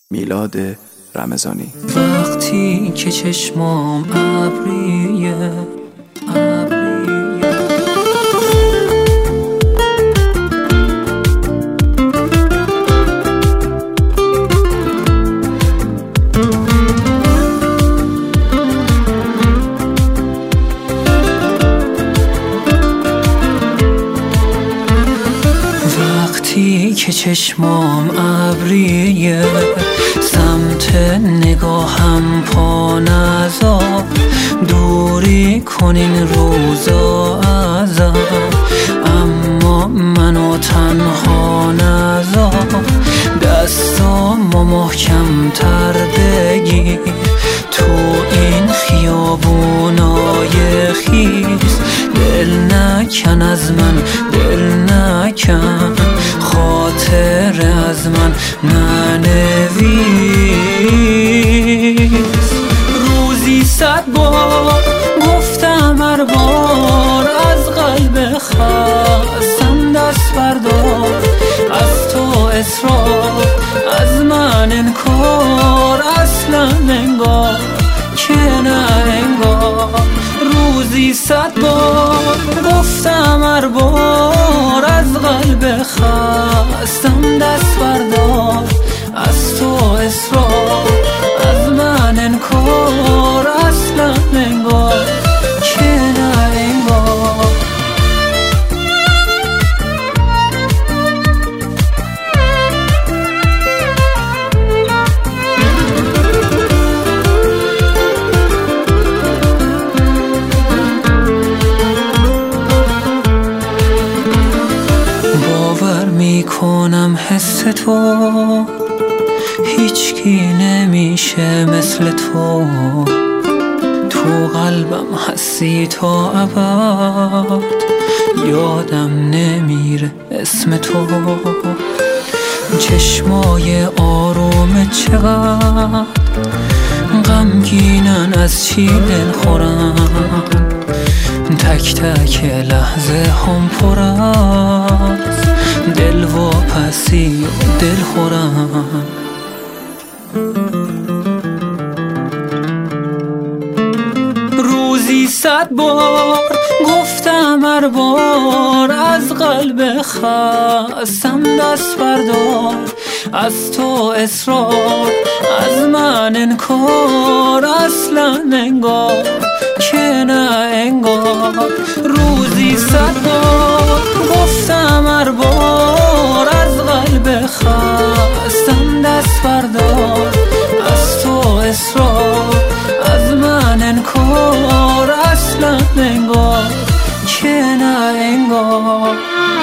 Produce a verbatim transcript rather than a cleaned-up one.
میلاد رمضانی. وقتی که چشمام ابریه ابریه وقتی که چشمام ابریه سمت نگاهم پا نذار، دوری کنین روزا ازم، اما منو تنها نذار. دستامو محکم تر بگیر تو این خیابونای خیس، دل نکن از من، دل نکن، خاطر از من ننویس. روزی صد بار گفتم هر بار، از قلب خستم دست بردار. از تو اصرار، از من انکار، اصلا انگار که نه انگار. روزی صد بار گفتم هر بار، از قلب خستم دست بردار. از تو اصرار، از من انکار، اصلا انگار که نه انگار. باور میکنم حس تو هیچکی نمیشه مثل تو، تو قلبم هستی تا ابد، یادم نمیره اسم تو. چشمای آروم چقدر غمگینن، از چی دل خورن، تک تک لحظه هم پر از دل و پسی و دل خورن. روزی صد بار گفتم هر بار، از قلب خستم دست بردار. از تو اصرار، از من انکار، اصلا انگار که نه انگار. روزی صد بار گفتم هر بار، از قلب خستم دست بردار. از تو اصرار، از من انکار، اصلا انگار که نه انگار.